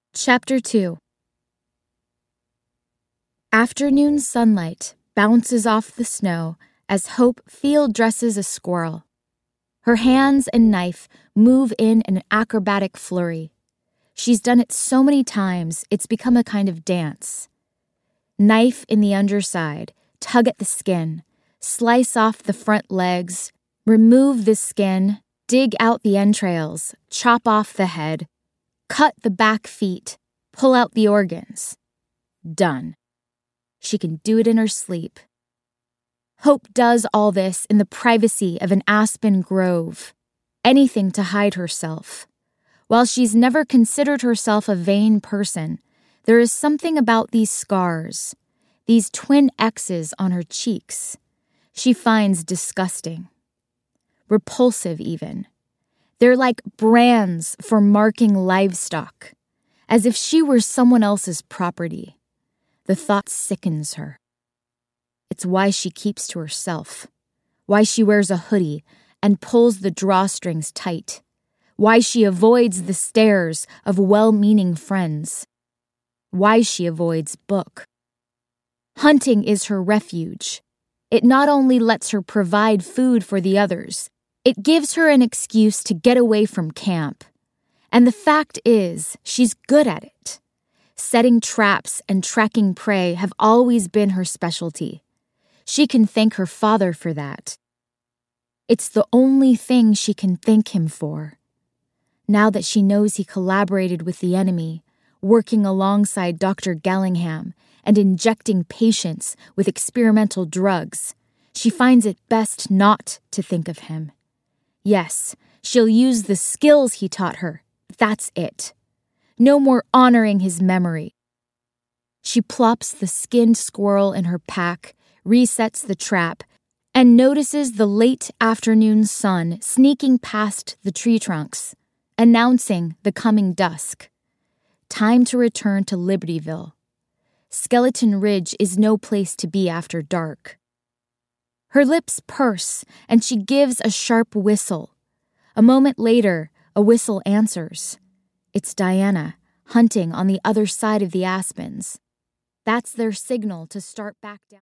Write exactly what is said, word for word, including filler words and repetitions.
Chapter two. Afternoon sunlight bounces off the snow as Hope field dresses a squirrel. Her hands and knife move in an acrobatic flurry. She's done it so many times, it's become a kind of dance. Knife in the underside, tug at the skin, slice off the front legs, remove the skin, dig out the entrails, chop off the head, cut the back feet, pull out the organs. Done. She can do it in her sleep. Hope does all this in the privacy of an aspen grove, anything to hide herself. While she's never considered herself a vain person, there is something about these scars, these twin X's on her cheeks, she finds disgusting. Repulsive, even. They're like brands for marking livestock, as if she were someone else's property. The thought sickens her. It's why she keeps to herself, why she wears a hoodie and pulls the drawstrings tight, why she avoids the stares of well-meaning friends, why she avoids book. Hunting is her refuge. It not only lets her provide food for the others, it gives her an excuse to get away from camp. And the fact is, she's good at it. Setting traps and tracking prey have always been her specialty. She can thank her father for that. It's the only thing she can thank him for. Now that she knows he collaborated with the enemy, working alongside Doctor Gallingham and injecting patients with experimental drugs, she finds it best not to think of him. Yes, she'll use the skills he taught her. That's it. No more honoring his memory. She plops the skinned squirrel in her pack, resets the trap, and notices the late afternoon sun sneaking past the tree trunks, announcing the coming dusk. Time to return to Libertyville. Skeleton Ridge is no place to be after dark. Her lips purse, and she gives a sharp whistle. A moment later, a whistle answers. It's Diana, hunting on the other side of the aspens. That's their signal to start back down.